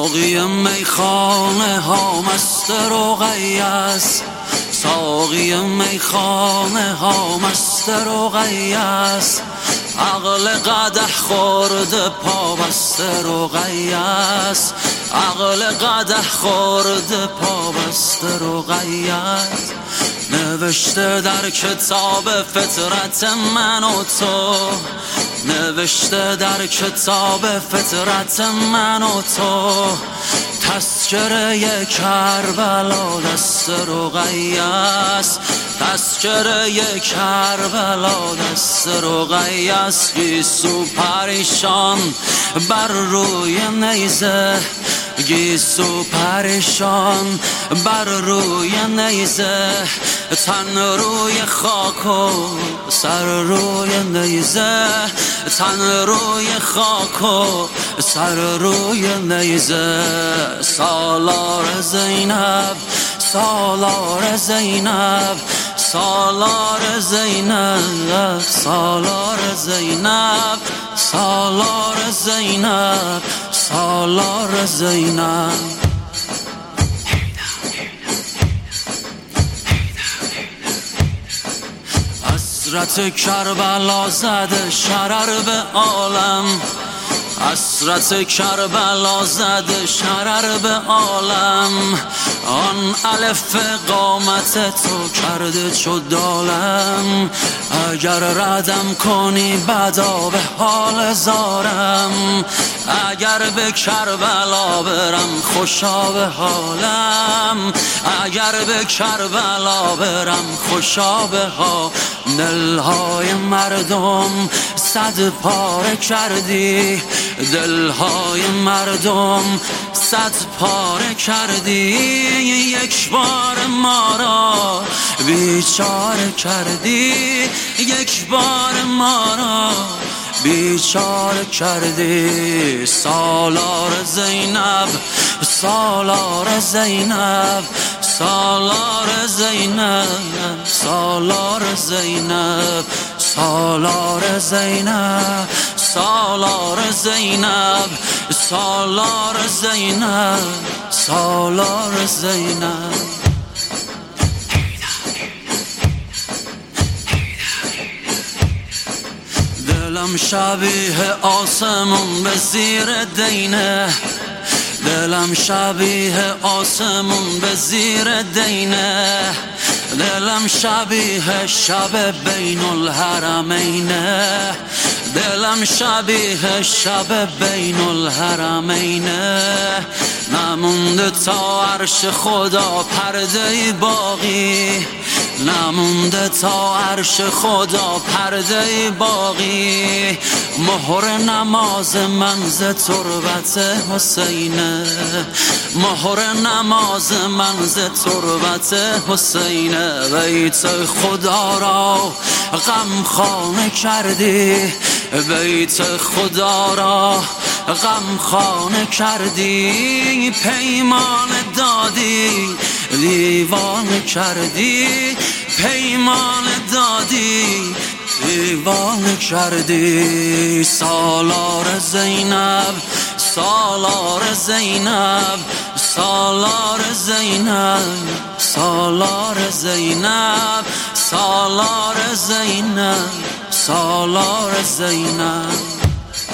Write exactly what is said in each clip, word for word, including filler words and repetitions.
ساقی میخانه ها مست رقیه است، ساقی میخانه ها مست رقیه است. عقل قدح خورده پا بست رقیه است، عقل قدح خورده پا بست رقیه است. نوشته در کتاب فطرت من و تو، نوشته در کتاب فطرت من و تو، تذکره کربلا دست رقیه است، تذکره کربلا دست رقیه است. گیسو پریشان بر روی نیزه، گیسو پریشان بر روی نیزه، تن روی خاک و سر روی نیزه، تن روی خاک و سر روی نیزه. سالار زینب، سالار زینب، سالار زینب، سالار زینب، سالار زینب، سالار زینب. حسرت کربلا زده شرر به عالم، حسرت کربلا زده شرر به عالم. آن الف قامت تو کرده چو دالم، اگر ردم کنی بدا به حال زارم، اگر به کربلا برم خوشا به حالم، اگر به کربلا برم خوشا به حالم. دلهای مردم صد پاره کردی، دلهای مردم صد پاره کردی، یک بار ما را بیچاره کردی، یک بار ما را بیچاره کردی. سالار زینب، سالار زینب، سالار زینب، سالار زینب، سالار زینب، سالار زینب، سالار زینب، سالار زینب. دلم شبیه آسمون به زیر دینه، دلم شبیه آسمون به زیر دینه، دلم شبیه شب بین الحرمینه، دلم شبیه شب بین الحرمینه. نمونده تا عرش خدا پرده باقی، نمونده تا عرش خدا پرده باقی. مهر نماز من ز تربت حسینه، مهر نماز من ز تربت حسینه. بیت خدا را غم خانه کردی، بیت خدا را غم خانه کردی. پیمان دادی دیوانه کردی، پیمان دادی دیوانه کردی. سالار زینب، سالار زینب، سالار زینب، سالار زینب، سالار زینب، سالار زینب.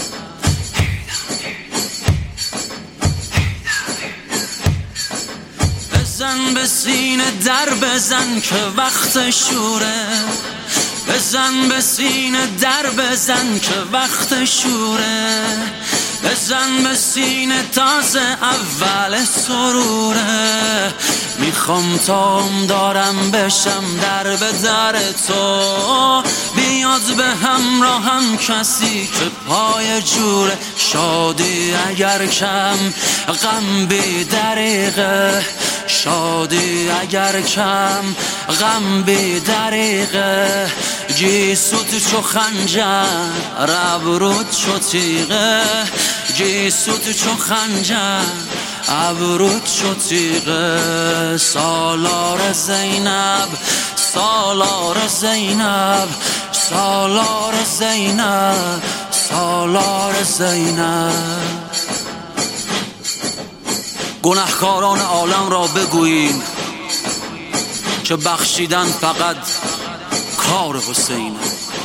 بزن به سینه در بزن که وقت شوره، بزن به سینه در بزن که وقت شوره، بزن به سینه تازه اول سروره. میخوام تا عمر دارم بشم در به در تو، بیاد به همراهم کسی که پای جوره. شادی اگر کم غم بی دریغه، شادی اگر کم غم بی دریغه. گیسوت چو خنجر ابروت چو تیغه، گیسوت چو خنجر ابروت چو تیغه. سالار زینب، سالار زینب، سالار زینب، سالار زینب. گنهکاران عالم را بگویید که بخشیدن فقط کار حسینه.